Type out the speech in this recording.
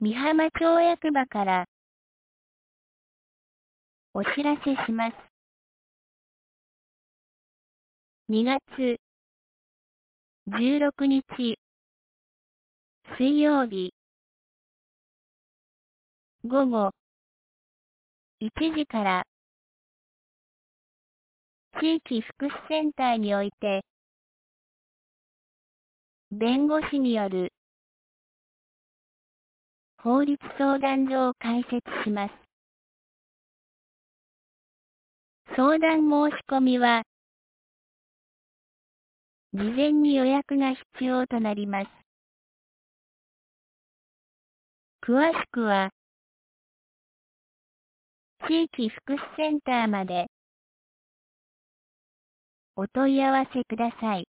美浜町役場からお知らせします。2月16日水曜日午後1時から地域福祉センターにおいて弁護士による法律相談所を開設します。相談申し込みは事前に予約が必要となります。詳しくは地域福祉センターまでお問い合わせください。